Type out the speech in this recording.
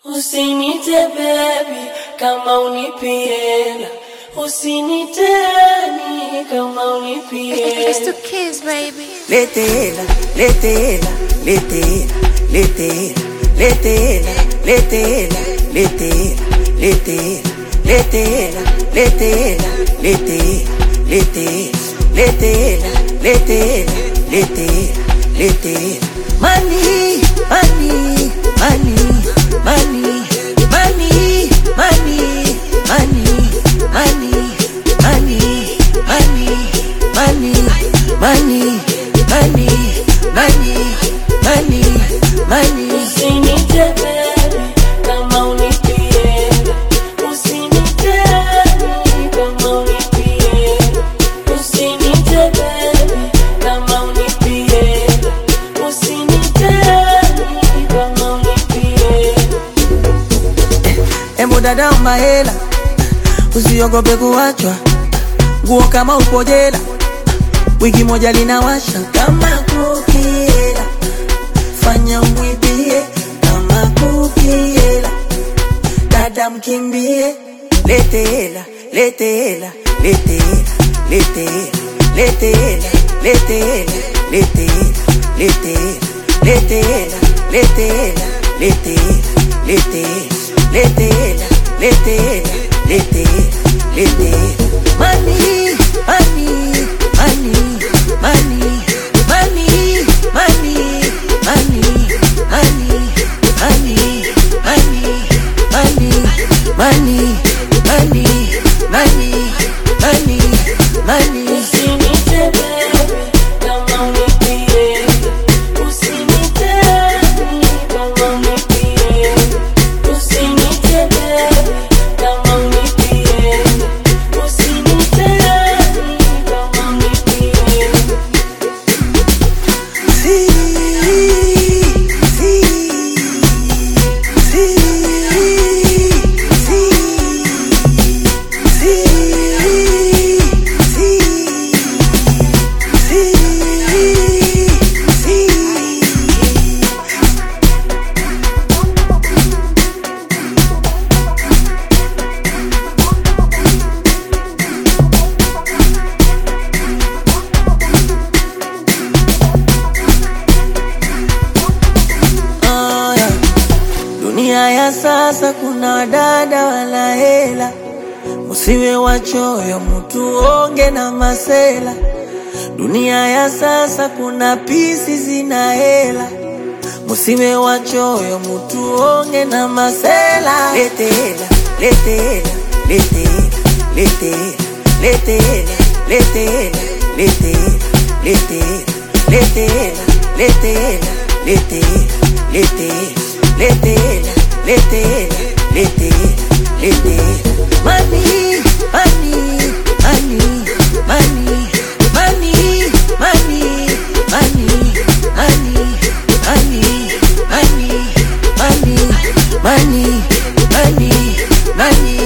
Usinite baby kama unipiela, usiniteni kama unipiela. It's to kiss, baby. Letela, letela, letela, letela, letela, letela, letela, letela, letela, letela, letela, letela, letela, letela, letela. Money, money, money, money, money, money, money, money, money, money, money, money, money, money, money. Usinite baby kama unipiela, usiniteni kama unipiela. Usinite baby kama unipiela, usiniteni kama unipiela. Emo dada mahela, usiogope kuachwa, nguo kama upo jela, wiki moja linawasha kama kukiela, fanya mwibie kama kukiela, dada mkimbie. Letela, letela, letela, letela, letela, letela, letela, letela, letela, letela, letela, letela, letela, letela, letela. Money, money, money, money, money, money, money, money, money, money, money, money, money, money, money. Usinite baby kama unipiela, usiniteni kama unipiela. Usinite baby kama unipiela, usiniteni kama unipiela. Dunia ya sasa kuna dada wala hela, musiwe wachoyo mtu onge na masela. Dunia ya sasa kuna pisi zina hela, musiwe wachoyo mtu onge na masela. Letela, letela, letela, letela, letela, letela, letela, letela, letela, letela, letela, letela, letela, letela, letela, letela. Money, money, money, money, money, money, money, money, money, money, money, money, money, money.